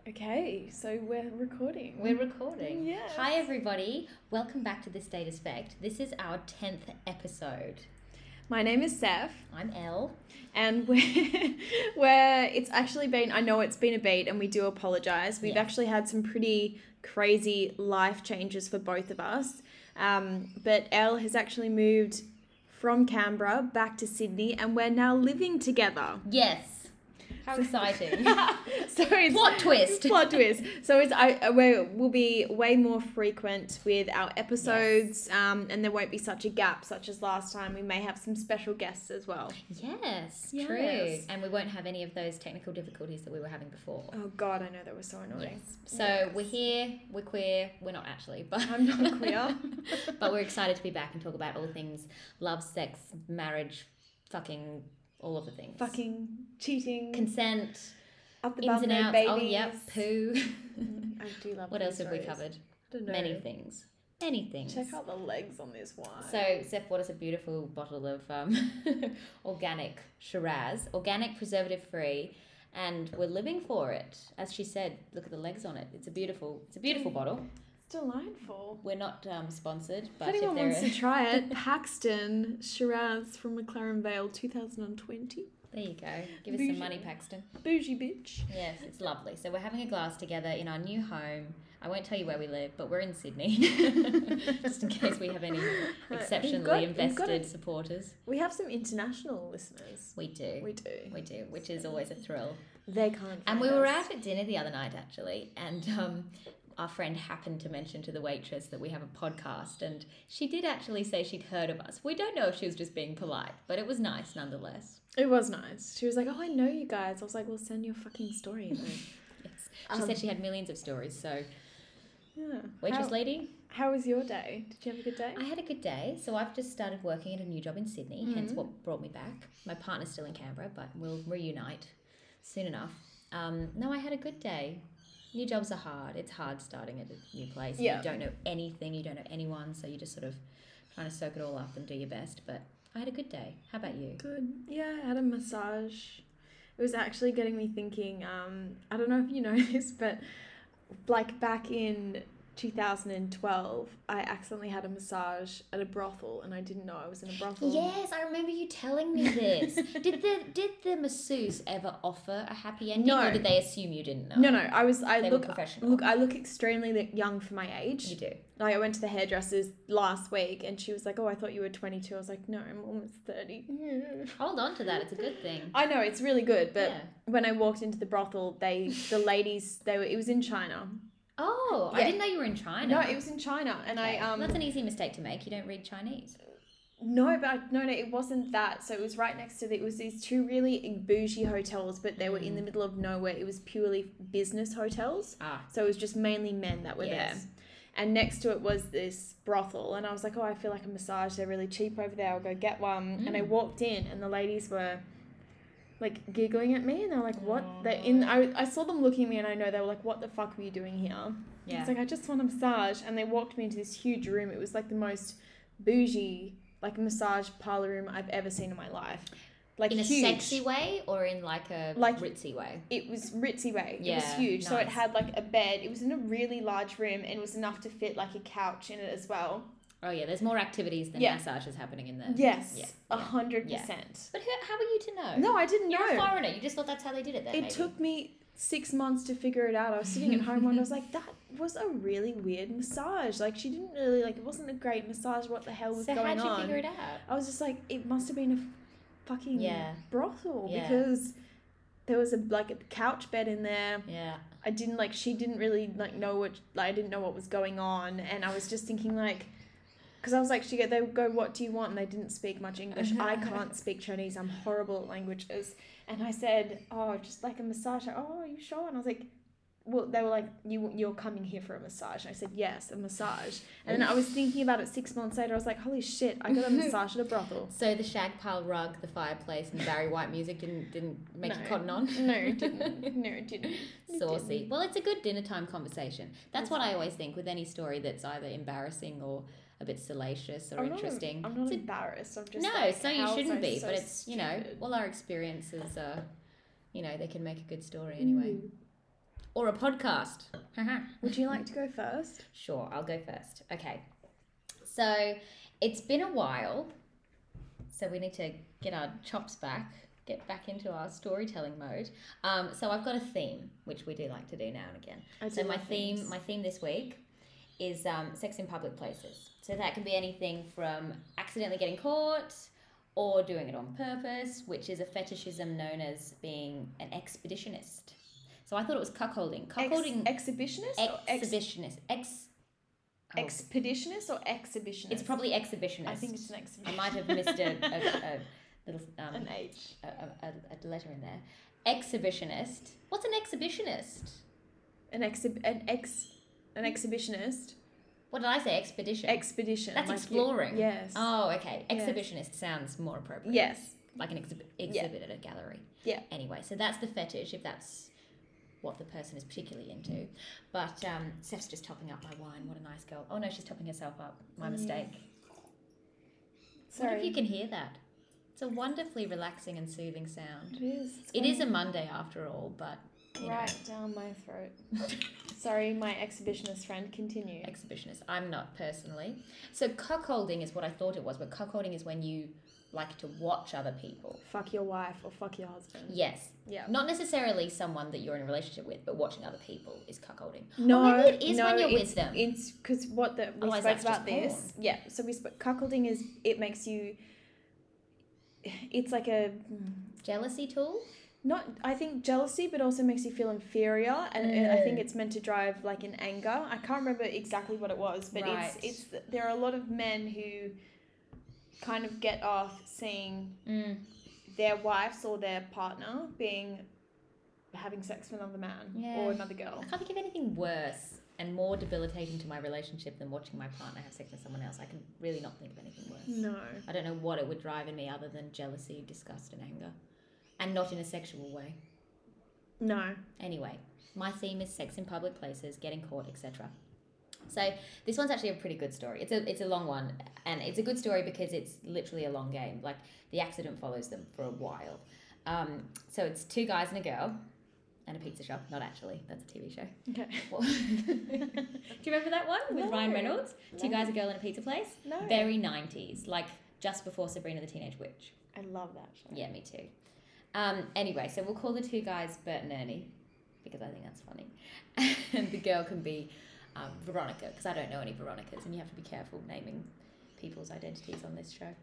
Okay, so we're recording. We're recording. Yes. Hi, everybody. Welcome back to The Status Effect. This is our 10th episode. My name is Seth, I'm Elle. and it's actually been, I know it's been a beat, and we do apologise. We've actually had some pretty crazy life changes for both of us. But Elle has actually moved from Canberra back to Sydney, and we're now living together. Yes. How exciting. So it's Plot twist. Plot twist. So we'll be way more frequent with our episodes, and there won't be such a gap, such as last time. We may have some special guests as well. Yes, Yes. true. And we won't have any of those technical difficulties that we were having before. Oh God, I know that was so annoying. Yes. So we're here, we're queer, we're not actually, but I'm not queer. But we're excited to be back and talk about all things love, sex, marriage, fucking all of the things. Fucking cheating. Consent. Up the Ins bum, and no outs. babies. Oh, yep. Poo. I do love What poo else have we stories. covered? I don't know. Many things. Many things. Check out the legs on this one. So, Seth bought us a beautiful bottle of organic Shiraz, organic, preservative-free, and we're living for it. As she said, look at the legs on it. It's a beautiful bottle. It's delightful. We're not sponsored, but If anyone there wants to try it, Paxton Shiraz from McLaren Vale 2020. there you go. Give us some money, Paxton. Bougie bitch. Yes, it's lovely. So we're having a glass together in our new home. I won't tell you where we live, but we're in Sydney, just in case we have any exceptionally invested supporters. We have some international listeners. We do, which is always a thrill. They can't. And we were out at dinner the other night, actually, and our friend happened to mention to the waitress that we have a podcast, and she did actually say she'd heard of us. We don't know if she was just being polite, but it was nice nonetheless. It was nice. She was like, "Oh, I know you guys." I was like, "Well, send your fucking story." Then. Yes. She said she had millions of stories, so Yeah. waitress lady. How was your day? Did you have a good day? I had a good day. So I've just started working at a new job in Sydney, hence what brought me back. My partner's still in Canberra, but we'll reunite soon enough. No, I had a good day. New jobs are hard. It's hard starting at a new place. Yeah. You don't know anything. You don't know anyone. So you're just sort of trying to soak it all up and do your best. But I had a good day. How about you? Good. Yeah, I had a massage. It was actually getting me thinking. I don't know if you know this, but like back in 2012, I accidentally had a massage at a brothel, and I didn't know I was in a brothel. Yes, I remember you telling me this. Did the masseuse ever offer a happy ending, No. or did they assume you didn't know? No. They were professional. I look extremely young for my age. You do. Like I went to the hairdresser's last week, and she was like, "Oh, I thought you were 22." I was like, "No, I'm almost 30." Hold on to that. It's a good thing. I know it's really good, but Yeah. when I walked into the brothel, the ladies, it was in China. Oh, Yeah. I didn't know you were in China. No, it was in China, and Okay. I That's an easy mistake to make. You don't read Chinese. No, it wasn't that. So it was right next to it was these two really bougie hotels, but they were in the middle of nowhere. It was purely business hotels. Ah. So it was just mainly men that were there. And next to it was this brothel, and I was like, "Oh, I feel like a massage. They're really cheap over there. I'll go get one." And I walked in, and the ladies were like giggling at me, and they were like, "What?" I saw them looking at me, and I know they were like, "What the fuck were you doing here?" Yeah. It's like, "I just want a massage," and they walked me into this huge room. It was like the most bougie like massage parlor room I've ever seen in my life. Like in a huge. sexy way or in like a ritzy way? It was ritzy way. Yeah, It was huge. So it nice. had like a bed. It was in a really large room, and it was enough to fit like a couch in it as well. Oh yeah, there's more activities than massages happening in there. Yes, Yeah. 100%. But how were you to know? No, I didn't You're know. a foreigner. You just thought that's how they did it then. It maybe. took me 6 months to figure it out. I was sitting at home and I was like, that was a really weird massage. Like she didn't really it wasn't a great massage. What the hell was going on? So how'd you figure it out? I was just like, it must have been a fucking brothel because there was a couch bed in there. Yeah. I didn't she didn't really know I didn't know what was going on, and I was just thinking because I was like, they would go, "What do you want?" And they didn't speak much English. I can't speak Chinese. I'm horrible at languages. And I said, "Oh, just like a massage." "Oh, are you sure?" And I was like, well, they were like, you're coming here for a massage. And I said, yes, a massage. And then I was thinking about it 6 months later. I was like, holy shit, I got a massage at a brothel. So the shag pile rug, the fireplace, and Barry White music didn't make you cotton on? No, it didn't. No, it didn't. Saucy. Well, it's a good dinner time conversation. That's what I always think with any story that's either embarrassing or a bit salacious or interesting. I'm not embarrassed. I'm just no, so you shouldn't be. But it's, stupid. All our experiences are, they can make a good story anyway. or a podcast. Would you like to go first? Sure, I'll go first. Okay. So it's been a while. So we need to get our chops back, get back into our storytelling mode. So I've got a theme, which we do like to do now and again. So my theme this week is sex in public places. So that can be anything from accidentally getting caught or doing it on purpose, which is a fetishism known as being an expeditionist. So I thought it was cuckolding. Exhibitionist? Exhibitionist. Expeditionist or exhibitionist? It's probably exhibitionist. I think it's an exhibitionist. I might have missed a little an H. A letter in there. Exhibitionist. What's an exhibitionist? An exhibitionist. What did I say? Expedition. Expedition. That's like exploring. Yes. Oh, okay. Exhibitionist sounds more appropriate. Yes. Like an exhibit at a gallery. Yeah. Anyway, so that's the fetish, if that's what the person is particularly into. But Steph's just topping up my wine. What a nice girl. Oh no, she's topping herself up. My mistake. Sorry. What if you can hear that? It's a wonderfully relaxing and soothing sound. It is. It is a Monday after all, but right down my throat. Sorry, my exhibitionist friend. Continue. Exhibitionist. I'm not personally. So cuckolding is what I thought it was, but cuckolding is when you like to watch other people. Fuck your wife or fuck your husband. Yes. Yeah. Not necessarily someone that you're in a relationship with, but watching other people is cuckolding. No, or maybe it is when you're with them. It's because we Otherwise, spoke that's about just this. porn. Yeah. So we spoke. Cuckolding is it makes you. It's like a Jealousy tool? not. I think jealousy, but also makes you feel inferior, and I think it's meant to drive like an anger. I can't remember exactly what it was, but Right. it's there are a lot of men who kind of get off seeing their wives or their partner having sex with another man or another girl. I can't think of anything worse and more debilitating to my relationship than watching my partner have sex with someone else. I can really not think of anything worse. No. I don't know what it would drive in me other than jealousy, disgust, and anger. And not in a sexual way. No. Anyway, my theme is sex in public places, getting caught, etc. So this one's actually a pretty good story. It's a long one, and it's a good story because it's literally a long game. Like the accident follows them for a while. So it's two guys and a girl, and a pizza shop. Not actually, that's a TV show. Okay. Do you remember that one with No. Ryan Reynolds? Two guys, a girl, and a pizza place. No. Very 90s, like just before Sabrina the Teenage Witch. I love that show. Yeah, me too. Anyway, so we'll call the two guys Bert and Ernie because I think that's funny. And the girl can be Veronica because I don't know any Veronicas and you have to be careful naming people's identities on this show.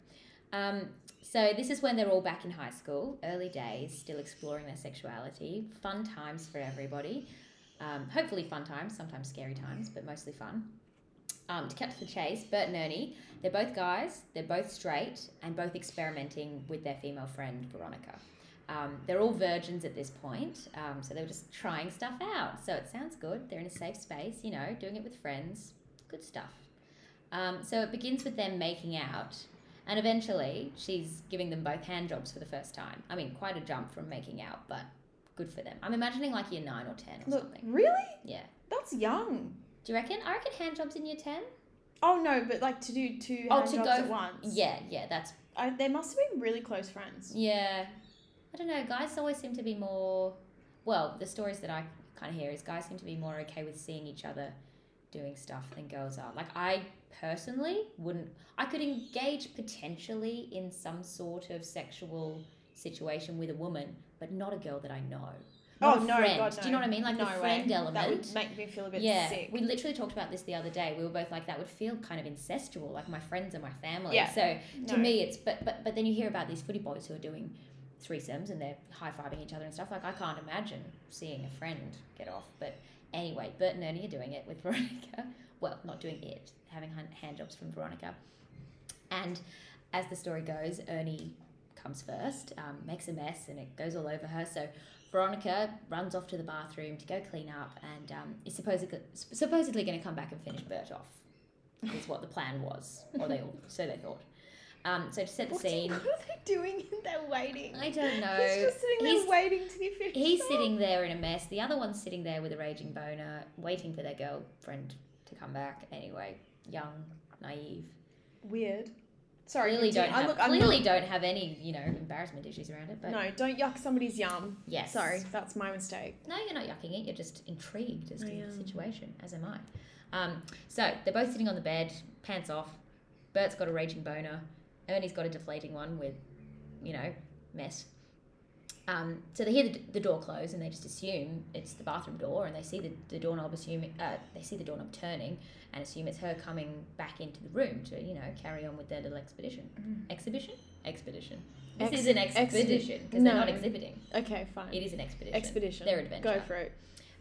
So this is when they're all back in high school, early days, still exploring their sexuality. Fun times for everybody. Hopefully fun times, sometimes scary times, but mostly fun. To cut to the chase, Bert and Ernie, they're both guys, they're both straight, and both experimenting with their female friend, Veronica. They're all virgins at this point, so they were just trying stuff out. So it sounds good. They're in a safe space, doing it with friends. Good stuff. So it begins with them making out, and eventually she's giving them both hand jobs for the first time. I mean, quite a jump from making out, but good for them. I'm imagining like year 9 or 10 or something. Really? Yeah. That's young. Do you reckon? I reckon hand jobs in year 10. Oh no, but like to do two hand jobs at once. Yeah, that's... They must have been really close friends. Yeah. I don't know, guys always seem to be more... Well, the stories that I kind of hear is guys seem to be more okay with seeing each other doing stuff than girls are. Like, I personally wouldn't... I could engage potentially in some sort of sexual situation with a woman, but not a girl that I know. Not a friend. God, no. Do you know what I mean? Like no the friend way. element. That would make me feel a bit sick. We literally talked about this the other day. We were both like, that would feel kind of incestual, like my friends and my family. Yeah. So to me, it's but then you hear about these footy boys who are doing threesomes and they're high-fiving each other and stuff. Like I can't imagine seeing a friend get off. But anyway, Bert and Ernie are doing it with Veronica. Well, not doing it, having hand jobs from Veronica. And as the story goes, Ernie comes first, makes a mess, and it goes all over her. So Veronica runs off to the bathroom to go clean up and is supposedly going to come back and finish Bert off, is what the plan was, or so they thought. So to set the scene... What are they doing? They're waiting. I don't know. He's just sitting there waiting to be finished. He's sitting there in a mess. The other one's sitting there with a raging boner, waiting for their girlfriend to come back. Anyway, young, naive. Weird. Sorry, clearly don't continue. have don't have any, you know, embarrassment issues around it. But No, don't yuck somebody's yum. yes, Sorry, that's my mistake. No, you're not yucking it. You're just intrigued as to I the am. situation, as am I. So they're both sitting on the bed, pants off. Bert's got a raging boner. Ernie's got a deflating one with, you know, mess. So they hear the door close and they just assume it's the bathroom door, and they see the doorknob turning and assume it's her coming back into the room to, you know, carry on with their little expedition. Expedition. This is an expedition because they're not exhibiting. Okay, fine. It is an expedition. Expedition. Their adventure. Go for it.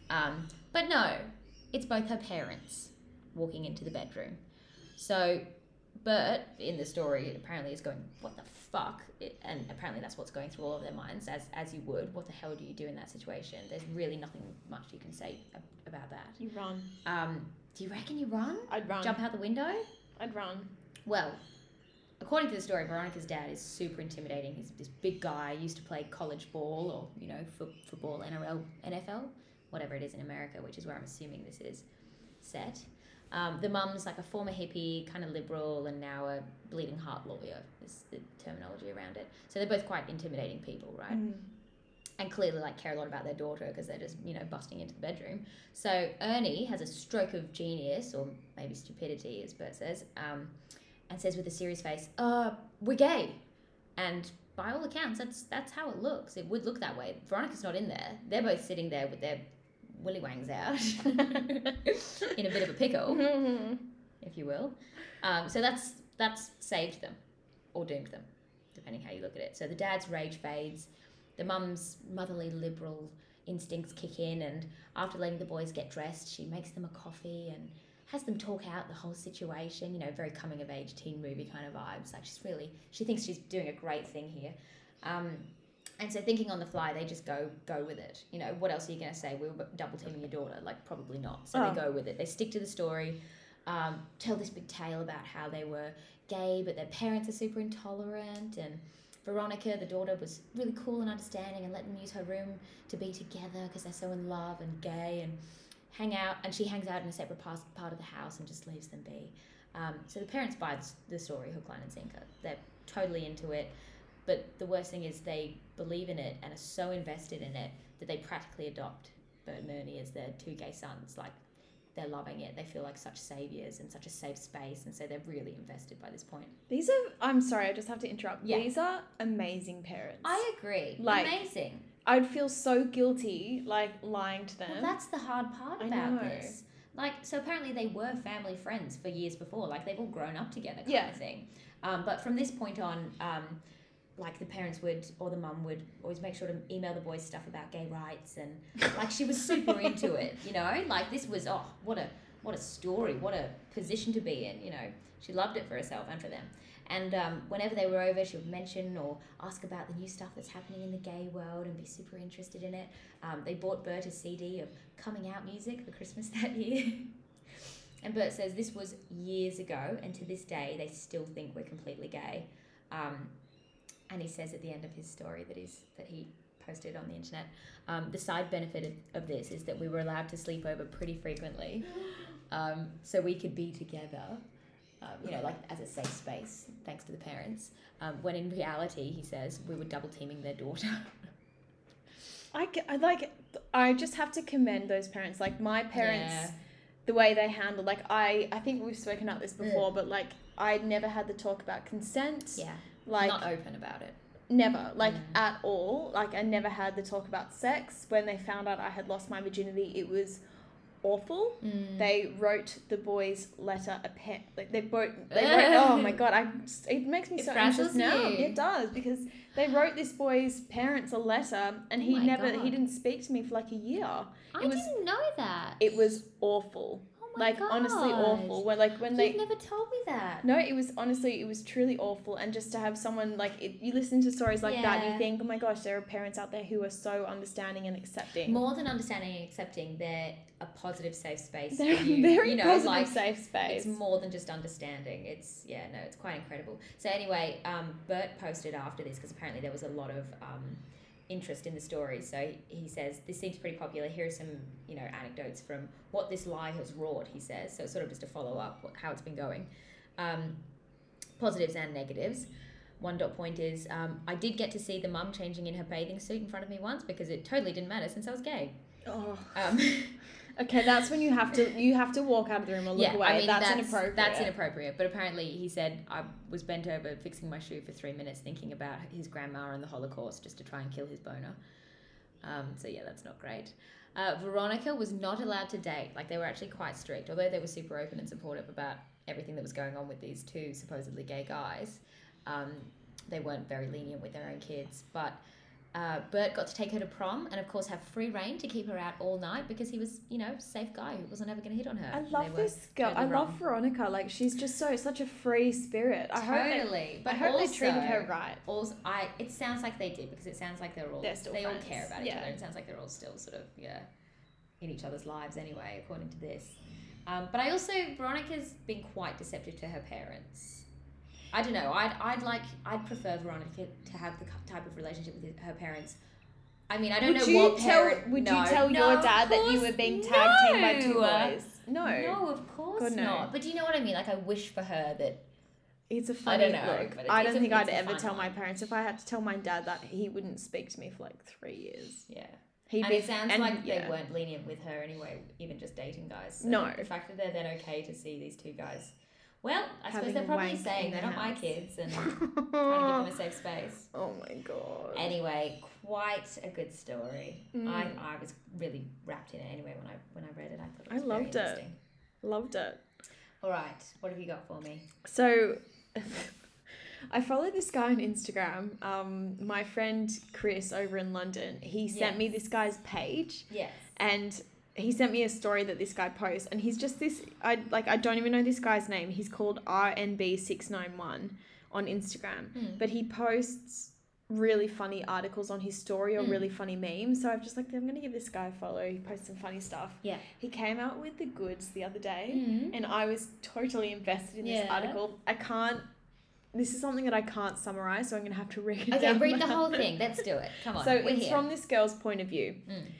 But no, it's both her parents walking into the bedroom. So Bert, in the story, apparently is going, what the fuck? And apparently that's what's going through all of their minds, as you would. What the hell do you do in that situation? There's really nothing much you can say about that. You run. Do you reckon you run? I'd run. Jump out the window? I'd run. Well, according to the story, Veronica's dad is super intimidating. He's this big guy, used to play college ball or, you know, football, NFL, whatever it is in America, which is where I'm assuming this is set. The mum's like a former hippie, kind of liberal, and now a bleeding heart lawyer is the terminology around it. So they're both quite intimidating people, right? And clearly like care a lot about their daughter because they're just, you know, busting into the bedroom. So Ernie has a stroke of genius, or maybe stupidity, as Bert says, and says with a serious face, we're gay. And by all accounts, that's how it looks. It would look that way. Veronica's not in there. They're both sitting there with their willy wangs out in a bit of a pickle, if you will. So that's saved them or doomed them, depending how you look at it. So the dad's rage fades. The mum's motherly liberal instincts kick in, and after letting the boys get dressed, she makes them a coffee and has them talk out the whole situation, you know, very coming of age teen movie kind of vibes. Like she thinks she's doing a great thing here. And so thinking on the fly, they just go with it. You know, what else are you going to say? We were double teaming your daughter. Like, probably not. So they go with it. They stick to the story, tell this big tale about how they were gay, but their parents are super intolerant, and Veronica, the daughter, was really cool and understanding and let them use her room to be together because they're so in love and gay and hang out. And she hangs out in a separate part of the house and just leaves them be. So the parents buy the story hook, line and sinker. They're totally into it. But the worst thing is they believe in it and are so invested in it that they practically adopt Bert and Ernie as their two gay sons. Like, they're loving it. They feel like such saviors and such a safe space, and so they're really invested by this point. I'm sorry, I just have to interrupt. Yeah. These are amazing parents. I agree. Like, amazing. I'd feel so guilty, like, lying to them. Well, that's the hard part about this. Like, so apparently they were family friends for years before. Like, they've all grown up together kind of thing. But from this point on, like, the parents would, or the mum would always make sure to email the boys stuff about gay rights, and like, she was super into it, you know, like, this was, what a story, what a position to be in, you know. She loved it for herself and for them. And whenever they were over, she would mention or ask about the new stuff that's happening in the gay world and be super interested in it. They bought Bert a CD of coming out music for Christmas that year. And Bert says this was years ago, and to this day they still think we're completely gay. And he says at the end of his story that he posted on the internet, the side benefit of this is that we were allowed to sleep over pretty frequently, so we could be together, you know, like, as a safe space, thanks to the parents, when in reality, he says, we were double teaming their daughter. I just have to commend those parents. Like, my parents, the way they handle, like, I think we've spoken about this before, but, like, I'd never had the talk about consent. Yeah. Like, not open about it. Never, like, at all. Like, I never had the talk about sex. When they found out I had lost my virginity, it was awful. They wrote the boys' letter they wrote, oh my god, it makes me so anxious now. It does, because they wrote this boy's parents a letter, and he didn't speak to me for like a year. I didn't know that. It was awful. Like, honestly awful. When You've never told me that. No, it was truly awful. And just to have someone, like, you listen to stories like that and you think, oh my gosh, there are parents out there who are so understanding and accepting. More than understanding and accepting, they're a positive, safe space. They're for you. Very you know, positive, like, safe space. It's more than just understanding. It's quite incredible. So anyway, Bert posted after this, because apparently there was a lot of interest in the story. So he says, this seems pretty popular. Here are some, you know, anecdotes from what this lie has wrought, he says. So it's sort of just a follow up, how it's been going. positives and negatives. One dot point is I did get to see the mum changing in her bathing suit in front of me once because it totally didn't matter since I was gay. Oh. Um, Okay, that's when you have to walk out of the room or look away. I mean, that's inappropriate. That's inappropriate. But apparently he said I was bent over fixing my shoe for 3 minutes thinking about his grandma and the Holocaust just to try and kill his boner. So yeah, that's not great. Veronica was not allowed to date. Like, they were actually quite strict, although they were super open and supportive about everything that was going on with these two supposedly gay guys. They weren't very lenient with their own kids, but Bert got to take her to prom and, of course, have free reign to keep her out all night because he was, safe guy who wasn't ever going to hit on her. I love this girl. I love Veronica. Like, she's just such a free spirit. I hope they treated her right. Also, it sounds like they did because it sounds like they all friends. All care about each other. It sounds like they're all still sort of in each other's lives anyway, according to this. But Veronica's been quite deceptive to her parents. I don't know. I'd prefer Veronica to have the type of relationship with her parents. I mean, I don't know what parent. Would you tell your dad that you were being tag teamed by two boys? No, of course not. But do you know what I mean? Like, I wish for her that. It's a funny look. I don't think I'd ever tell my parents. If I had to tell my dad that, he wouldn't speak to me for like 3 years. Yeah. It sounds like they weren't lenient with her anyway, even just dating guys. So no. The fact that they're then okay to see these two guys. Well, I suppose they're probably saying they're not my kids and trying to give them a safe space. Oh my God. Anyway, quite a good story. I was really wrapped in it anyway when I read it. I thought it was very interesting. Loved it. All right, what have you got for me? So, I follow this guy on Instagram. My friend Chris over in London, he sent me this guy's page. Yes. And he sent me a story that this guy posts, and he's just this, I don't even know this guy's name. He's called RNB691 on Instagram, but he posts really funny articles on his story or really funny memes. So I'm just like, I'm going to give this guy a follow. He posts some funny stuff. Yeah. He came out with the goods the other day, and I was totally invested in this article. This is something that I can't summarize, so I'm going to have to read it. Okay, read the whole thing. Let's do it. Come on. So it's from this girl's point of view.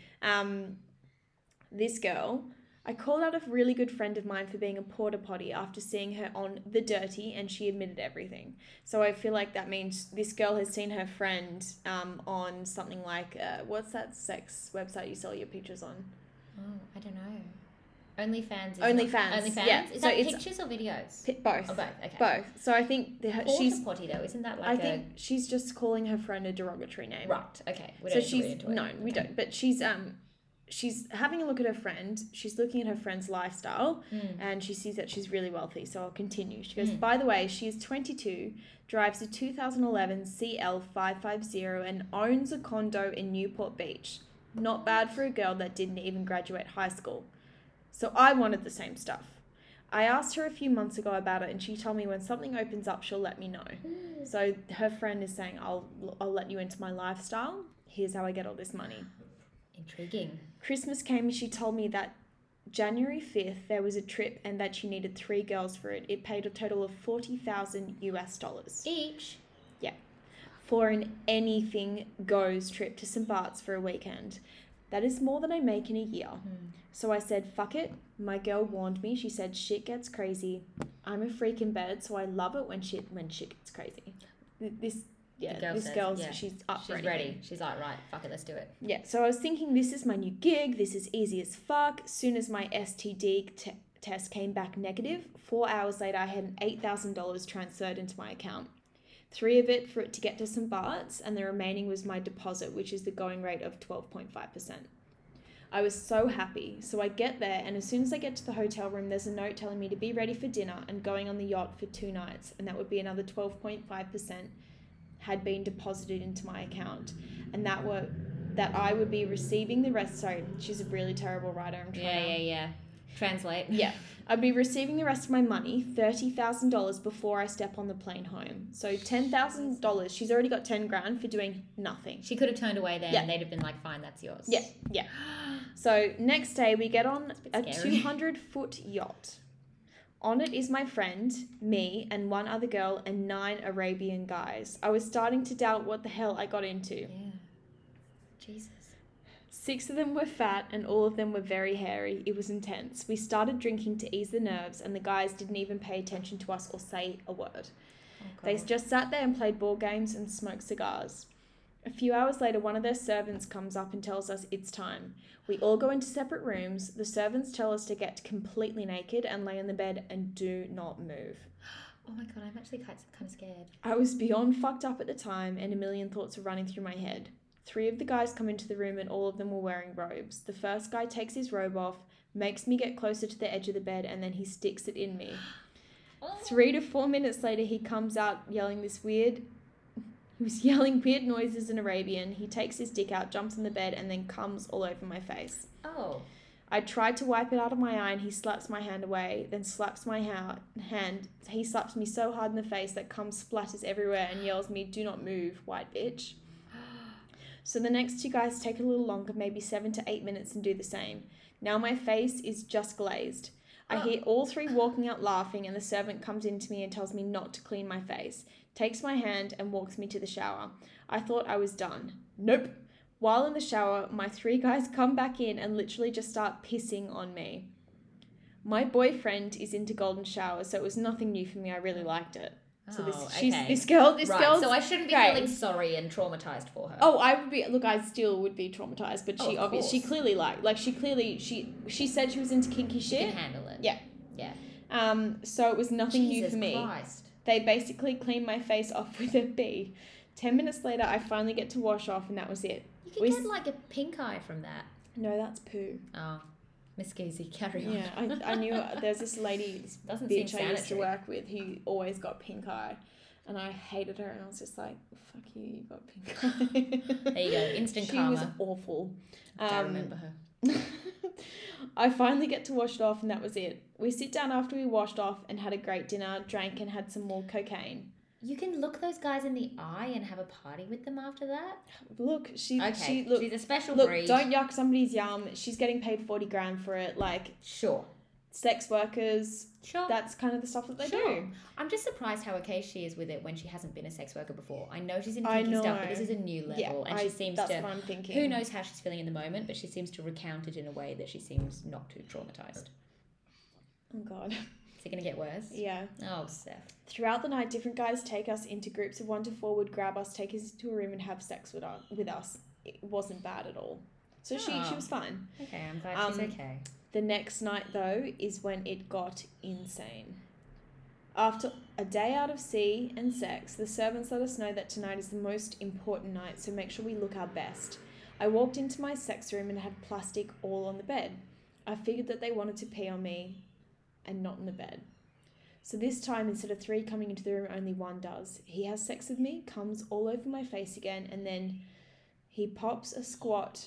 This girl, I called out a really good friend of mine for being a porta potty after seeing her on The Dirty, and she admitted everything. So I feel like that means this girl has seen her friend on something like, what's that sex website you sell your pictures on? Oh, I don't know. OnlyFans. OnlyFans. Yeah. Is that pictures or videos? Both. Oh, both. Okay. Both. So I think she's potty though. Isn't that like? I think she's just calling her friend a derogatory name. Right. Okay. We don't. But she's having a look at her friend. She's looking at her friend's lifestyle, and she sees that she's really wealthy. So I'll continue. She goes, by the way, she is 22, drives a 2011 CL550, and owns a condo in Newport Beach. Not bad for a girl that didn't even graduate high school. So I wanted the same stuff. I asked her a few months ago about it, and she told me when something opens up, she'll let me know. So her friend is saying, I'll let you into my lifestyle. Here's how I get all this money. Intriguing. Christmas came and she told me that January 5th there was a trip and that she needed 3 girls for it. It paid a total of $40,000 US. Each? Yeah. For an anything goes trip to St. Bart's for a weekend. That is more than I make in a year. So I said, fuck it. My girl warned me. She said, shit gets crazy. I'm a freak in bed, so I love it when shit gets crazy. This girl, she's up for anything. Ready. She's like, right, fuck it, let's do it. Yeah, so I was thinking, this is my new gig. This is easy as fuck. Soon as my STD test came back negative, 4 hours later, I had $8,000 transferred into my account. 3 of it for it to get to St. Bart's, and the remaining was my deposit, which is the going rate of 12.5%. I was so happy. So I get there, and as soon as I get to the hotel room, there's a note telling me to be ready for dinner and going on the yacht for 2 nights, and that would be another 12.5% had been deposited into my account, and that I would be receiving the rest. Sorry, she's a really terrible writer. I'm trying Yeah. Translate. Yeah. I'd be receiving the rest of my money, $30,000, before I step on the plane home. So $10,000. She's already got 10 grand for doing nothing. She could have turned away then and they'd have been like, fine, that's yours. Yeah. So next day we get on a 200-foot yacht. On it is my friend, me, and 1 other girl and 9 Arabian guys. I was starting to doubt what the hell I got into. Yeah. Jesus. 6 of them were fat and all of them were very hairy. It was intense. We started drinking to ease the nerves, and the guys didn't even pay attention to us or say a word. They just sat there and played board games and smoked cigars. A few hours later, one of their servants comes up and tells us it's time. We all go into separate rooms. The servants tell us to get completely naked and lay on the bed and do not move. Oh my God, I'm actually kind of scared. I was beyond fucked up at the time and a million thoughts were running through my head. 3 of the guys come into the room and all of them were wearing robes. The first guy takes his robe off, makes me get closer to the edge of the bed, and then he sticks it in me. 3 to 4 minutes later, he comes out yelling He was yelling weird noises in Arabian. He takes his dick out, jumps in the bed, and then comes all over my face. Oh. I tried to wipe it out of my eye and he slaps my hand away, then slaps my hand. He slaps me so hard in the face that cum splatters everywhere and yells me, "Do not move, white bitch." So the next 2 guys take a little longer, maybe 7 to 8 minutes, and do the same. Now my face is just glazed. I hear all 3 walking out laughing and the servant comes in to me and tells me not to clean my face, takes my hand and walks me to the shower. I thought I was done. Nope. While in the shower, my 3 guys come back in and literally just start pissing on me. My boyfriend is into golden showers, so it was nothing new for me. I really liked it. So this girl. So I shouldn't be feeling sorry and traumatized for her. Oh, I would be. Look, I still would be traumatized, but she clearly she said she was into kinky shit. She can handle it. Yeah. Yeah. So it was nothing new for me. Jesus Christ. They basically cleaned my face off with a bee. 10 minutes later, I finally get to wash off, and that was it. You can get like a pink eye from that. No, that's poo. Oh. Miss Geezy, carry on. Yeah, I knew there's this lady, this doesn't bitch seem I used to work with who always got pink eye. And I hated her and I was just like, fuck you got pink eye. There you go, instant karma. She was awful. I remember her. I finally get to wash it off and that was it. We sit down after we washed off and had a great dinner, drank and had some more cocaine. You can look those guys in the eye and have a party with them after that? Look, she's a special breed. Don't yuck somebody's yum. She's getting paid 40 grand for it. Like, sure. Sex workers. Sure. That's kind of the stuff that they do. I'm just surprised how okay she is with it when she hasn't been a sex worker before. I know she's in kinky stuff, but this is a new level. And she seems that's what I'm thinking. Who knows how she's feeling in the moment, but she seems to recount it in a way that she seems not too traumatized. Oh, God. Is it going to get worse? Yeah. Oh, Steph. Throughout the night, different guys take us into groups of 1 to 4, would grab us, take us into a room and have sex with us. It wasn't bad at all. So she was fine. Okay, I'm glad she's okay. The next night, though, is when it got insane. After a day out of sea and sex, the servants let us know that tonight is the most important night, so make sure we look our best. I walked into my sex room and had plastic all on the bed. I figured that they wanted to pee on me and not in the bed. So this time, instead of 3 coming into the room, only 1 does. He has sex with me, comes all over my face again, and then he pops a squat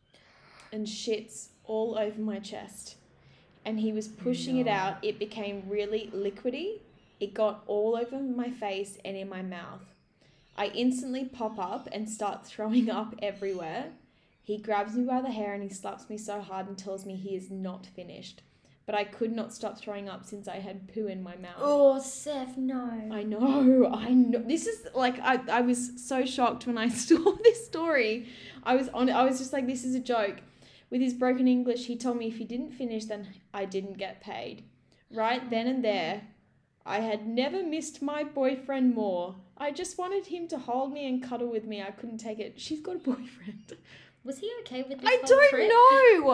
and shits all over my chest. And he was pushing it out. It became really liquidy. It got all over my face and in my mouth. I instantly pop up and start throwing up everywhere. He grabs me by the hair and he slaps me so hard and tells me he is not finished. But I could not stop throwing up since I had poo in my mouth. Oh, Seth, no. I know. This is like, I was so shocked when I saw this story. I was just like, this is a joke. With his broken English, he told me if he didn't finish, then I didn't get paid. Right then and there, I had never missed my boyfriend more. I just wanted him to hold me and cuddle with me. I couldn't take it. She's got a boyfriend. Was he okay with this I whole don't trip? know.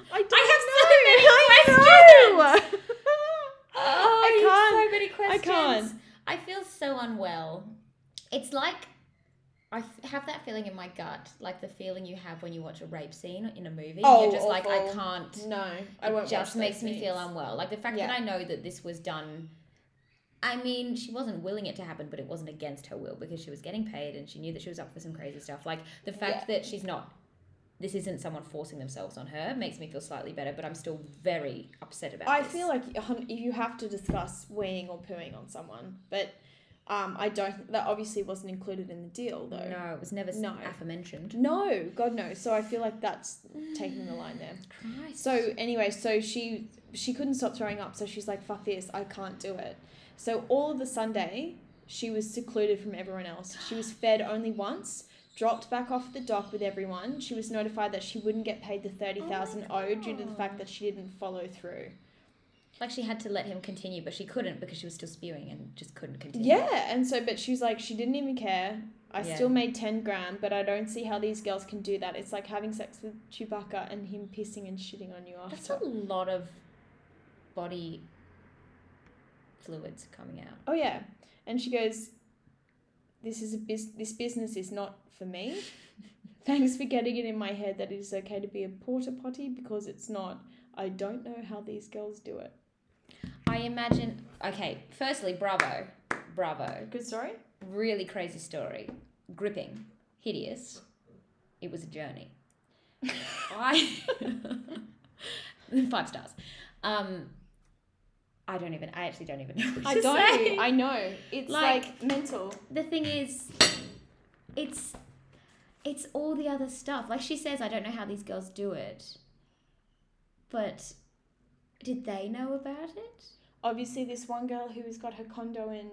I have so many questions. I so many questions. I can't. I feel so unwell. It's like I have that feeling in my gut, like the feeling you have when you watch a rape scene in a movie. Oh, you're just awful. like, I can't. No, I won't. It just watch makes those me feel scenes. unwell. Like the fact that I know that this was done. I mean, she wasn't willing it to happen, but it wasn't against her will because she was getting paid and she knew that she was up for some crazy stuff. Like the fact that she's not, this isn't someone forcing themselves on her makes me feel slightly better, but I'm still very upset about this. I feel like you have to discuss weeing or pooing on someone, but I don't, that obviously wasn't included in the deal though. No, it was never aforementioned. No, God no. So I feel like that's taking the line there. Christ. So anyway, so she couldn't stop throwing up, so she's like, fuck this, I can't do it. So all of the Sunday, she was secluded from everyone else. She was fed only once, dropped back off the dock with everyone. She was notified that she wouldn't get paid the $30,000 owed due to the fact that she didn't follow through. Like she had to let him continue, but she couldn't because she was still spewing and just couldn't continue. Yeah, and so, but she's like, she didn't even care. I Yeah. still made 10 grand, but I don't see how these girls can do that. It's like having sex with Chewbacca and him pissing and shitting on you after. That's a lot of body fluids coming out. Oh, yeah. And she goes, this business is not for me. Thanks for getting it in my head that it is okay to be a porta potty because it's not. I don't know how these girls do it. I imagine, okay, firstly, bravo. Good story? Really crazy story. Gripping. Hideous. It was a journey. 5 stars. I actually don't even know what to say. I know. It's like mental. The thing is, it's all the other stuff. Like she says, I don't know how these girls do it. But did they know about it? Obviously, this one girl who's got her condo in...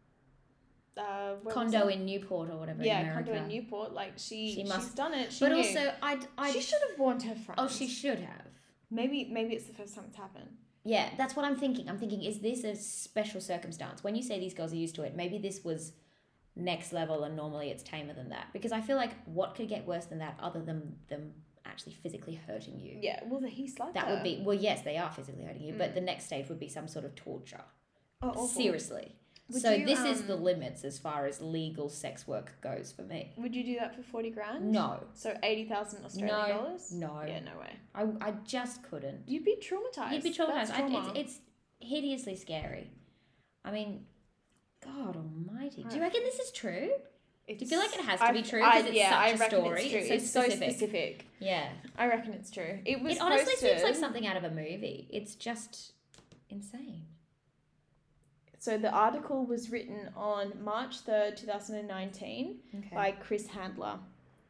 in Newport or whatever. Yeah, in America. condo in Newport. Like, she's done it. She knew. Also, she should have warned her friends. Oh, she should have. Maybe it's the first time it's happened. Yeah, that's what I'm thinking. I'm thinking, is this a special circumstance? When you say these girls are used to it, maybe this was next level and normally it's tamer than that. Because I feel like what could get worse than that other than them actually physically hurting you? Yeah, well, he slapped that her. would be, well, yes, they are physically hurting you, but the next stage would be some sort of torture. Oh, awful. Seriously. This is the limits as far as legal sex work goes for me. Would you do that for 40 grand? No. So 80,000 Australian dollars? No. Yeah, no way. I just couldn't. You'd be traumatized. You'd be traumatized. That's trauma. It's hideously scary. I mean, God almighty. Right. Do you reckon this is true? Do you feel like it has to be true? I Because it's such a story. It's true. It's so specific. specific. Yeah. I reckon it's true. It honestly posted, seems like something out of a movie. It's just insane. So the article was written on March 3rd, 2019 by Chris Handler.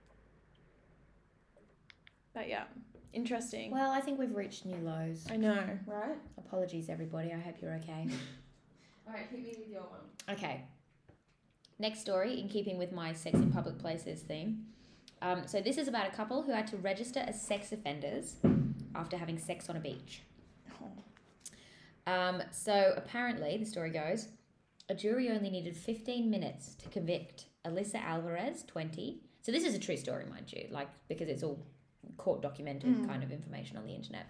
But yeah, interesting. Well, I think we've reached new lows. I know, right? Apologies, everybody. I hope you're okay. All right, hit me with your one. Okay. Next story, in keeping with my sex in public places theme. So this is about a couple who had to register as sex offenders after having sex on a beach. So apparently, the story goes, a jury only needed 15 minutes to convict Alyssa Alvarez, 20. So this is a true story, mind you, like, because it's all court documented kind of information on the internet.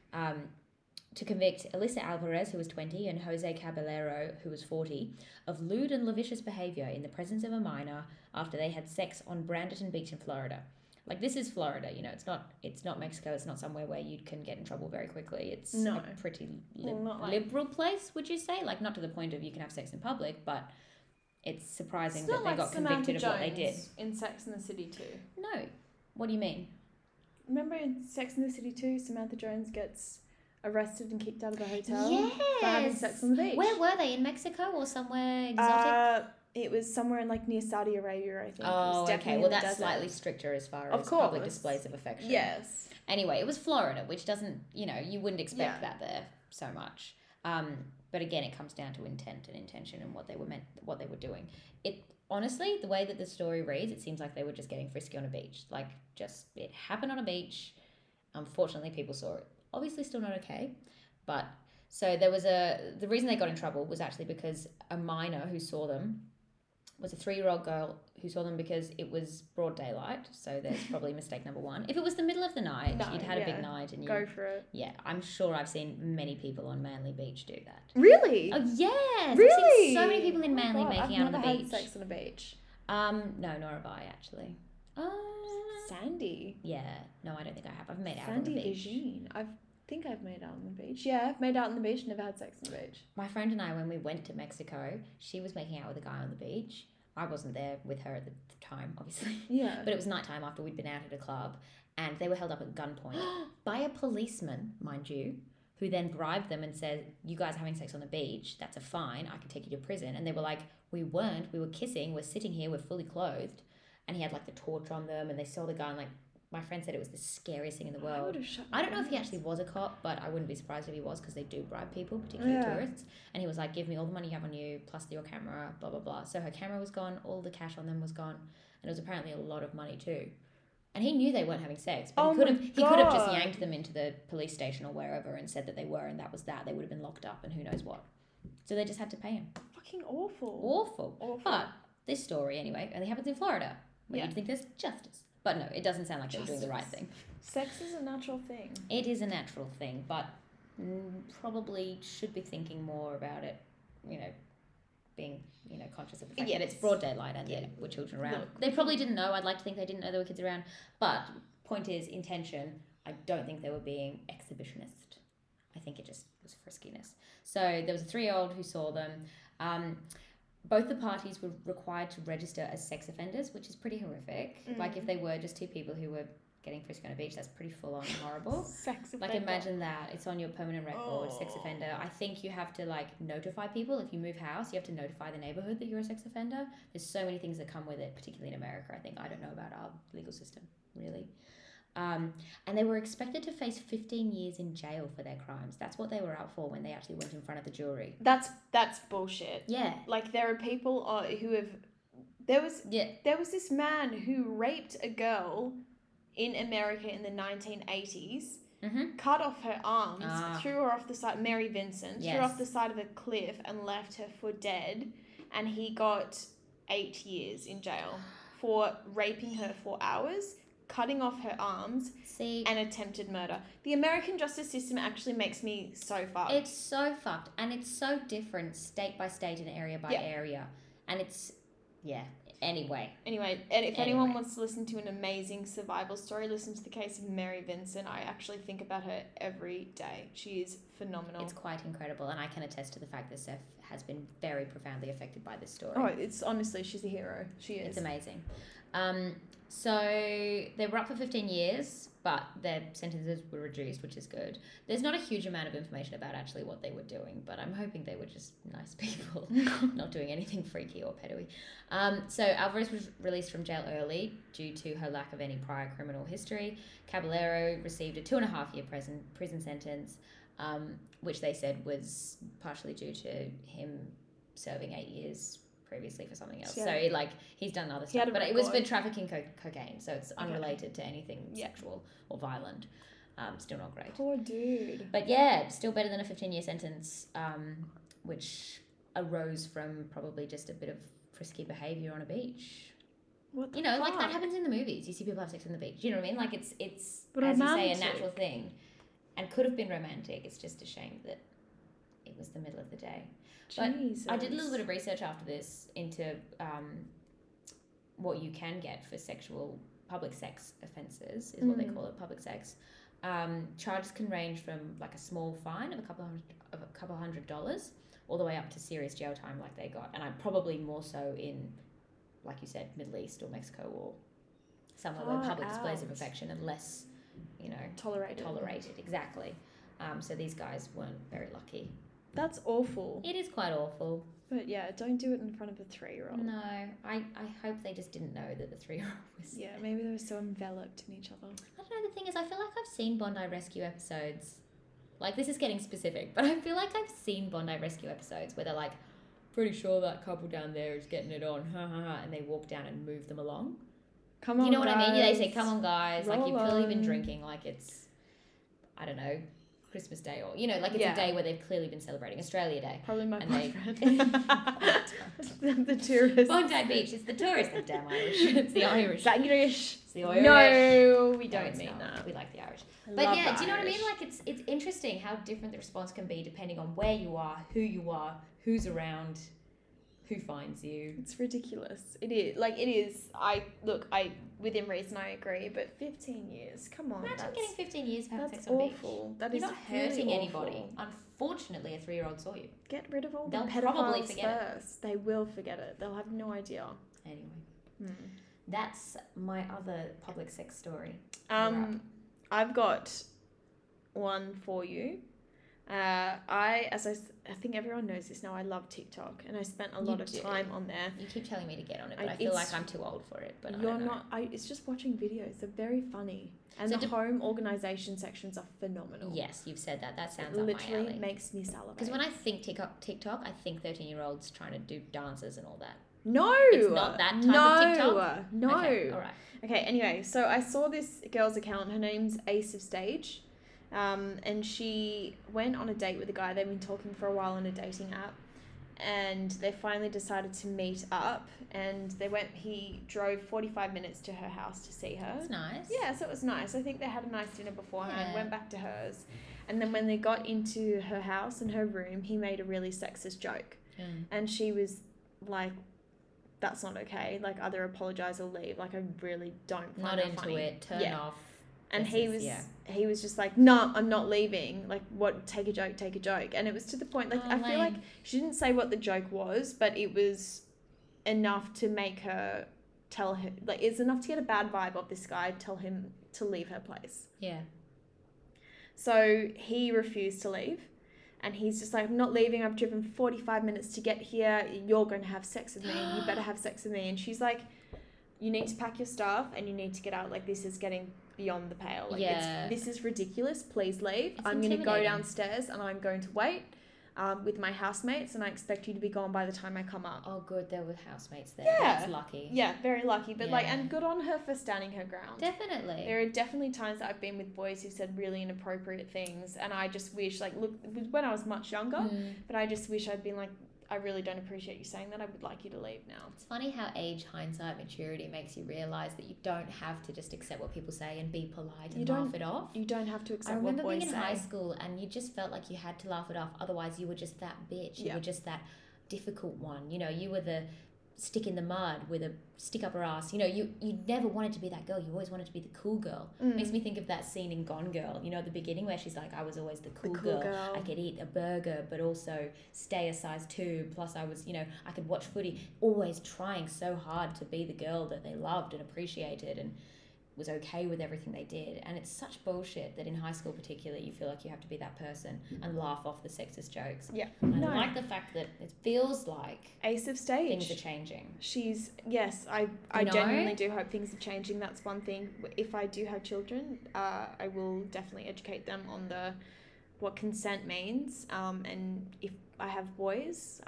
To convict Alyssa Alvarez, who was 20, and Jose Caballero, who was 40, of lewd and lascivious behaviour in the presence of a minor after they had sex on Branderton Beach in Florida. Like, this is Florida, you know, it's not Mexico, it's not somewhere where you can get in trouble very quickly. It's a pretty liberal place, would you say? Like, not to the point of you can have sex in public, but it's surprising that they got convicted of what they did. In Sex and the City 2. No. What do you mean? Remember in Sex and the City 2, Samantha Jones gets arrested and kicked out of the hotel Yes. for having sex on the beach. Where were they? In Mexico or somewhere exotic? It was somewhere in like near Saudi Arabia, I think. Oh, okay. Well, that's desert. slightly stricter as far Of as course. public displays of affection. Yes. Anyway, it was Florida, which doesn't, you know, you wouldn't expect that there so much. But again, it comes down to intent and intention and what they were doing. It honestly, the way that the story reads, it seems like they were just getting frisky on a beach. Like, just it happened on a beach. Unfortunately, people saw it. Obviously, still not okay, but so there was the reason they got in trouble was actually because a minor who saw them was a 3-year-old girl who saw them because it was broad daylight. So there's probably mistake number one. If it was the middle of the night, you'd had a big night and you go for it. Yeah, I'm sure I've seen many people on Manly Beach do that. Really? Oh yes, really? I've seen so many people in Manly making out on the beach. I've never had sex on a beach. No, nor have I actually. Sandy. Yeah, no, I don't think I have. I've made out Sandy on the beach. Virgin. I think I've made out on the beach. Yeah, I've made out on the beach. Never had sex on the beach. My friend and I, when we went to Mexico, she was making out with a guy on the beach. I wasn't there with her at the time, obviously. Yeah. But it was nighttime after we'd been out at a club, and they were held up at gunpoint by a policeman, mind you, who then bribed them and said, "You guys are having sex on the beach. That's a fine. I can take you to prison." And they were like, "We weren't. We were kissing. We're sitting here. We're fully clothed." And he had like the torch on them, and they saw the guy, and like my friend said, it was the scariest thing in the world. I don't know if he actually was a cop, but I wouldn't be surprised if he was, because they do bribe people, particularly tourists. And he was like, "Give me all the money you have on you, plus your camera, blah, blah, blah." So her camera was gone, all the cash on them was gone, and it was apparently a lot of money too. And he knew they weren't having sex, but Oh he could have just God. yanked them into the police station or wherever and said that they were, and that was that. They would have been locked up and who knows what. So they just had to pay him. Fucking awful. Awful. But this story, anyway, only happens in Florida, where Yeah. you'd think there's justice. But no, it doesn't sound like they were doing the right thing. Sex is a natural thing. It is a natural thing, but probably should be thinking more about it, being, conscious of the fact that it's Yes. broad daylight and there were children around. Look. They probably didn't know. I'd like to think they didn't know there were kids around. But point is, intention, I don't think they were being exhibitionist. I think it just was friskiness. So there was a 3-year-old who saw them. Both the parties were required to register as sex offenders, which is pretty horrific. Like if they were just two people who were getting frisky on a beach, that's pretty full on and horrible. Sex offender. Like imagine that. It's on your permanent record, sex offender. I think you have to notify people. If you move house, you have to notify the neighborhood that you're a sex offender. There's so many things that come with it, particularly in America. I think I don't know about our legal system, really. And they were expected to face 15 years in jail for their crimes. That's what they were up for when they actually went in front of the jury. That's bullshit. Yeah. Like there are people who have. There was this man who raped a girl in America in the 1980s, cut off her arms, threw her off the side. Mary Vincent threw her off the side of a cliff and left her for dead, and he got 8 years in jail for raping her for hours, cutting off her arms, and attempted murder. The American justice system actually makes me so fucked. It's so fucked, and it's so different state by state and area by area, and it's Anyway, and if anyone wants to listen to an amazing survival story, listen to the case of Mary Vincent. I actually think about her every day. She is phenomenal. It's quite incredible, and I can attest to the fact that Seth has been very profoundly affected by this story. Oh, it's honestly, she's a hero. She is. It's amazing. So they were up for 15 years, but their sentences were reduced, which is good. There's not a huge amount of information about actually what they were doing, but I'm hoping they were just nice people, not doing anything freaky or pedo-y. So Alvarez was released from jail early due to her lack of any prior criminal history. Caballero received a 2.5-year prison sentence, which they said was partially due to him serving 8 years previously for something else. Yeah. So he's done other stuff, but it was for trafficking cocaine, so it's unrelated to anything sexual or violent. Still not great. Poor dude. But still better than a 15-year sentence, which arose from probably just a bit of frisky behavior on a beach. What the like fuck? that happens in the movies. You see people have sex on the beach. You know what I mean? Like it's But as romantic. you say, a natural thing, and could have been romantic. It's just a shame that it was the middle of the day. But Jesus. I did a little bit of research after this into what you can get for public sex offences, is what they call it, public sex. Charges can range from like a small fine of a couple $100 all the way up to serious jail time like they got. And I'm probably more so in, like you said, Middle East or Mexico or somewhere where public displays of affection and less, tolerated. Exactly. So these guys weren't very lucky. That's awful. It is quite awful. But yeah, don't do it in front of a 3-year-old. No, I hope they just didn't know that the 3-year-old was... Yeah, maybe they were so enveloped in each other. I don't know, the thing is, I feel like I've seen Bondi Rescue episodes. Like, this is getting specific, but I feel like I've seen Bondi Rescue episodes where they're like, pretty sure that couple down there is getting it on, and they walk down and move them along. Come on, you know guys. what I mean? Yeah, they say, come on, guys. Roll like, you've clearly been on. drinking, like it's, I don't know, Christmas Day or, like it's a day where they've clearly been celebrating, Australia Day. Probably my And boyfriend. the tourists. Bondi Beach, it's the tourists, the damn Irish. It's the Irish. Irish. It's the Irish. No, we No, don't it's mean not. that. We like the Irish. I But love yeah, the do you know what I Irish. mean? Like it's interesting how different the response can be depending on where you are, who's around, who finds you. It's ridiculous. It is. Within reason, I agree. But 15 years, come on. Imagine getting 15 years for having That's sex on beach. awful. That You're is not really hurting anybody. awful. Unfortunately, a 3-year-old saw you. Get rid of all They'll the probably pedophiles forget first. They will forget it. They'll have no idea. Anyway, that's my other public sex story. You're up. I've got one for you. I think everyone knows this now, I love TikTok, and I spent a lot of do. time on there. You keep telling me to get on it, but I feel it's- like I'm too old for it. But I You're don't know. not. It's just watching videos. They're very funny, and So the home organization sections are phenomenal. Yes, you've said that. That sounds It up my literally alley. makes me salivate. Because when I think TikTok, I think 13-year-olds trying to do dances and all that. No. It's not that type of TikTok? No. Okay, all right. Okay, anyway, so I saw this girl's account. Her name's Ace of Stage. And she went on a date with a guy. They've been talking for a while on a dating app. And they finally decided to meet up. And he drove 45 minutes to her house to see her. That's nice. Yeah, so it was nice. I think they had a nice dinner beforehand, Yeah. went back to hers. And then when they got into her house and her room, he made a really sexist joke. And she was like, that's not okay. Like, either apologize or leave. Like, I really don't find Not that into funny. it. Turn off. And This he is- was yeah. he was just like, no, I'm not leaving. Like, what? Take a joke. And it was to the point, like, Oh, I feel like lame. she didn't say what the joke was, but it was enough to make her tell her, like, it's enough to get a bad vibe of this guy, tell him to leave her place. Yeah. So he refused to leave. And he's just like, I'm not leaving. I've driven 45 minutes to get here. You're going to have sex with me. You better have sex with me. And she's like, you need to pack your stuff and you need to get out. Like, this is getting beyond the pale. Like, Yeah. this is ridiculous. Please leave. It's I'm going to go intimidating. downstairs and I'm going to wait with my housemates. And I expect you to be gone by the time I come up. Oh, good. There were housemates there. Yeah. That's lucky. Yeah, very lucky. But like, Yeah. and good on her for standing her ground. Definitely. There are definitely times that I've been with boys who've said really inappropriate things, and I just wish, like, look, it was when I was much younger, but I just wish I'd been like, I really don't appreciate you saying that. I would like you to leave now. It's funny how age, hindsight, maturity makes you realise that you don't have to just accept what people say and be polite and laugh it off. You don't have to I accept what remember boys being in say. high school and you just felt like you had to laugh it off. Otherwise, you were just that bitch. You Yeah. were just that difficult one. You know, you were the stick in the mud with a stick up her ass. You know, you never wanted to be that girl. You always wanted to be the cool girl. Makes me think of that scene in Gone Girl, you know, at the beginning where she's like, I was always the cool girl. I could eat a burger, but also stay a size 2. Plus I was, you know, I could watch footy. Always trying so hard to be the girl that they loved and appreciated and was okay with everything they did. And it's such bullshit that in high school particularly you feel like you have to be that person and laugh off the sexist jokes. Yeah. And No. I like the fact that it feels like Ace of Stage. things are changing. Yes, I know? genuinely do hope things are changing. That's one thing. If I do have children, I will definitely educate them on what consent means. And if I have boys,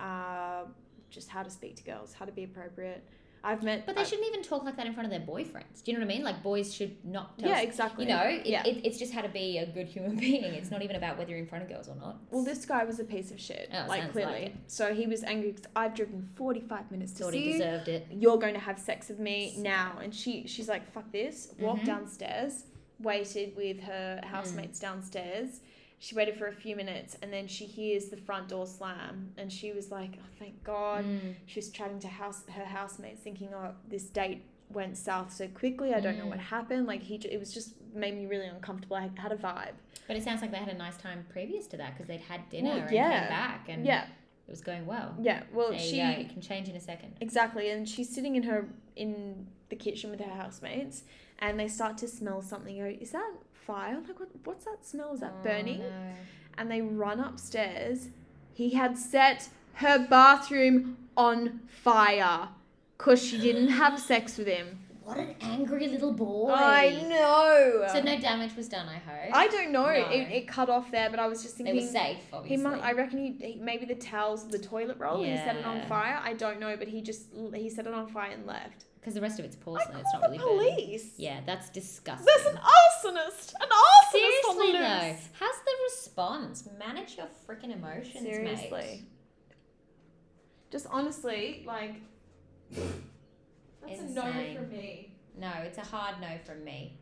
just how to speak to girls, how to be appropriate. I've met... But they shouldn't even talk like that in front of their boyfriends. Do you know what I mean? Like, boys should not tell... Yeah, exactly. You know, Yeah. it's just how to be a good human being. It's not even about whether you're in front of girls or not. Well, this guy was a piece of shit, Oh, like, sounds clearly. like it. So he was angry because I've driven 45 minutes to Thought see he you. deserved it. You're going to have sex with me now. And she's like, fuck this. Walked Mhm. downstairs, waited with her housemates downstairs. She waited for a few minutes and then she hears the front door slam and she was like, oh, thank God. She was chatting to her housemates thinking, oh, this date went south so quickly. I don't know what happened. Like, it was just made me really uncomfortable. I had a vibe. But it sounds like they had a nice time previous to that because they'd had dinner Well, and yeah. came back and Yeah. it was going well. Yeah. Well, There you go. It can change in a second. Exactly. And she's sitting in the kitchen with her housemates and they start to smell something. Go, is that fire? Like, what's that smell? Is that burning? No. And they run upstairs. He had set her bathroom on fire because she didn't have sex with him. What an angry little boy. I know. So no damage was done, I hope. I don't know. No. It cut off there, but I was just They thinking. were safe, obviously. I reckon he maybe the towels, the toilet roll. He set it on Yeah. fire. I don't know, but he set it on fire and left. Because the rest of it's I porcelain. It's call not the really burning. police. Yeah, that's disgusting. There's an arsonist. An arsonist Seriously on the though, loose. how's the response? Manage your freaking emotions, Seriously. mate. Just honestly, like, that's a no Insane. from me. No, it's a hard no from me.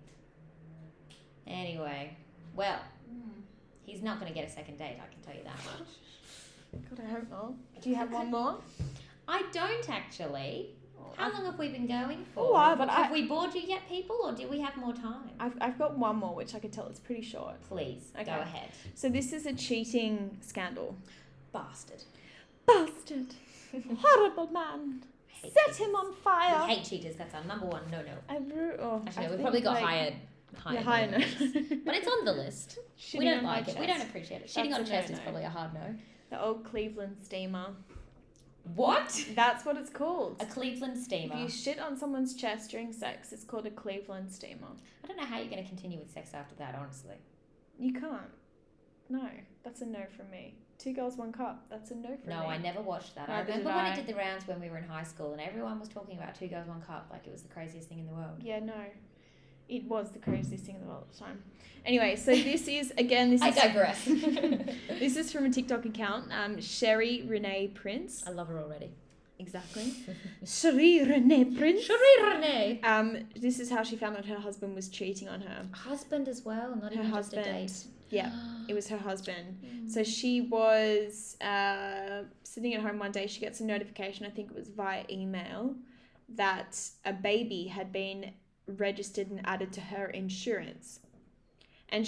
Anyway, well, he's not going to get a second date, I can tell you that much. God, I hope not. Do you have one more? I don't actually. How long have we been going for? A while, but have we bored you yet, people, or do we have more time? I've got one more, which I could tell it's pretty short. Please, Okay. go ahead. So this is a cheating scandal. Bastard. Bastard. Horrible man. Hate Set cheaters. him on fire. We hate cheaters. That's our number one no-no. Actually, I we think, probably got like, higher Yeah, higher no-nos. no. But it's on the list. Shitting We don't on my like it. We chest. don't appreciate it. Shitting That's on a chest is no-no. probably a hard no. The old Cleveland steamer. What? That's what it's called. A Cleveland steamer. If you shit on someone's chest during sex, it's called a Cleveland steamer. I don't know how you're going to continue with sex after that, honestly. You can't. No, that's a no from me. 2 Girls, 1 Cup. That's a no from me. No, I never watched that. I Neither remember did when I. it did the rounds when we were in high school and everyone was talking about 2 Girls, 1 Cup like it was the craziest thing in the world. Yeah, no. It was the craziest thing in the world at the time. Anyway, so this is, again, this I is... digress. This is from a TikTok account, Sherry Renee Prince. I love her already. Exactly. Sherry Renee Prince. Sherry Renee. This is how she found out her husband was cheating on her. Husband as well, not Her even husband. just a date. Yeah, it was her husband. So she was sitting at home one day. She gets a notification, I think it was via email, that a baby had been registered and added to her insurance. And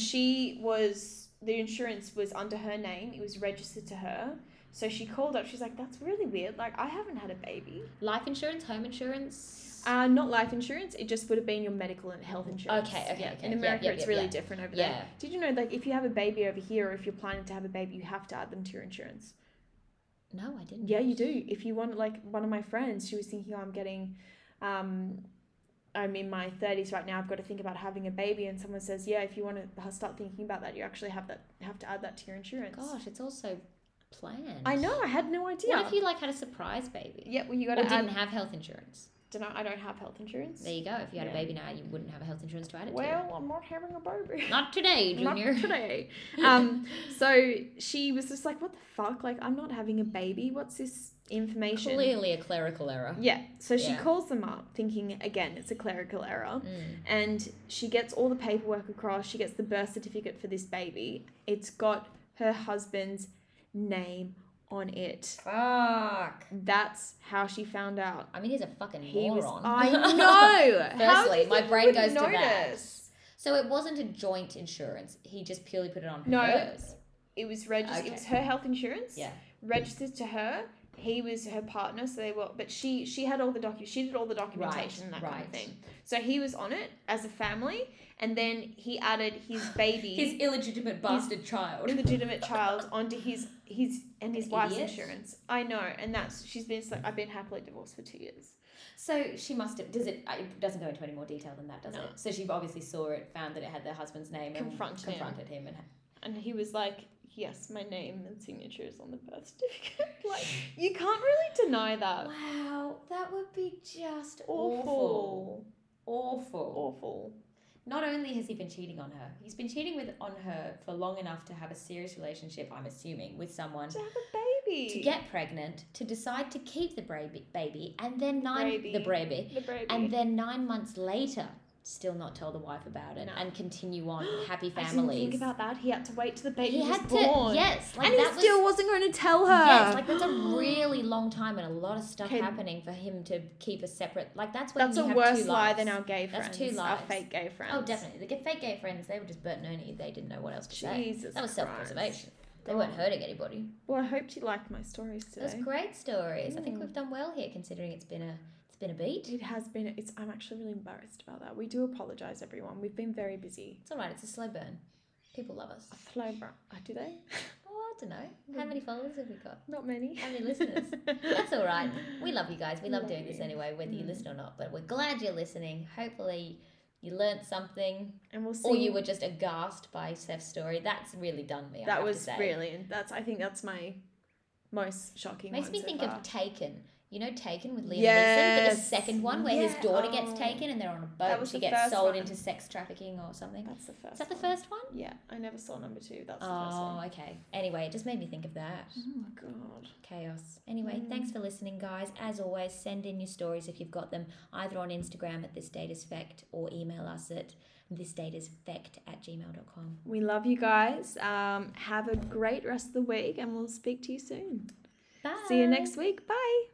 the insurance was under her name. It was registered to her. So she called up. She's like, that's really weird. Like, I haven't had a baby. Life insurance, home insurance? Not life insurance. It just would have been your medical and health insurance. Okay. In America, it's really different over there. Yeah. Did you know, like, if you have a baby over here, or if you're planning to have a baby, you have to add them to your insurance? No, I didn't. Yeah, you do. If you want, like, one of my friends, she was thinking, I'm getting, I'm in my 30s right now. I've got to think about having a baby, and someone says, yeah, if you want to start thinking about that, you actually have to add that to your insurance. Gosh, it's also planned. I know. I had no idea. What if you had a surprise baby? Yeah, well, you got Or to didn't have health insurance? I don't have health insurance. There you go. If you had a baby now, you wouldn't have a health insurance to add it to. Well, I'm not having a baby. Not today, Junior. Not today. So she was just like, what the fuck? Like, I'm not having a baby. What's this information? Clearly a clerical error. Yeah. So she Yeah. calls them up thinking, again, it's a clerical error. And she gets all the paperwork across. She gets the birth certificate for this baby. It's got her husband's name on it. Fuck. That's how she found out. I mean, he's a fucking moron. I know. How Firstly, do you my think he brain would goes to that. notice? So it wasn't a joint insurance. He just purely put it on No. hers. It was registered. Okay. It was her health insurance. Yeah. Registered to her. He was her partner, so they were. But she had all the She did all the documentation and that kind of thing. So he was on it as a family, and then he added his baby, His illegitimate bastard child. illegitimate child, onto his wife's Idiot. insurance. I know, and she's been. I've been happily divorced for 2 years. So she must have. It doesn't go into any more detail than that, does No. it? So she obviously saw it, found that it had their husband's name, and confronted him, And he was like, yes, my name and signature is on the birth certificate. Like, you can't really deny that. Wow, that would be just Awful. Awful. Not only has he been cheating on her, he's been cheating on her for long enough to have a serious relationship, I'm assuming, with someone. To have a baby. To get pregnant, to decide to keep the baby, and then The baby. and then 9 months later, still not tell the wife about it, No. and continue on happy I didn't families. think about that. He had to wait till the baby He was had born. to, yes, like and that he still wasn't going to tell her. Yes, like that's a really long time and a lot of stuff Okay. happening for him to keep a separate. Like that's when That's you a have worse two lie lives. than our gay friends. That's two Our lives. fake gay friends. Oh, definitely. The fake gay friends, they were just Bert and Ernie. They didn't know what else to say. Jesus That was Christ. self-preservation. They weren't hurting anybody. Well, I hoped you liked my stories today. Those great stories. I think we've done well here, considering it's been a beat. It has been. I'm actually really embarrassed about that. We do apologise, everyone. We've been very busy. It's all right. It's a slow burn. People love us. Do they? Oh, I don't know. How many followers have we got? Not many. How many listeners? That's all right. We love you guys. We love doing this you. anyway, whether you listen or not. But we're glad you're listening. Hopefully you learnt something. And we'll see. Or you were just aghast by Steph's story. That's really done me. I That have was to say. brilliant. I think that's my most shocking. Makes one me so think far. of Taken. You know Taken with Liam Neeson, but the Yes. second one where his Yeah. daughter gets Oh. taken and they're on a boat That and was she the gets first sold one. into sex trafficking or something. That's the first. Is that the one. first one? Yeah, I never saw number 2. That's the first Oh, one. okay. Anyway, it just made me think of that. Oh my god. Chaos. Anyway, thanks for listening, guys. As always, send in your stories if you've got them, either on Instagram at thisdateisfect or email us at thisdateisfect@gmail.com. We love you guys. Have a great rest of the week, and we'll speak to you soon. Bye. See you next week. Bye.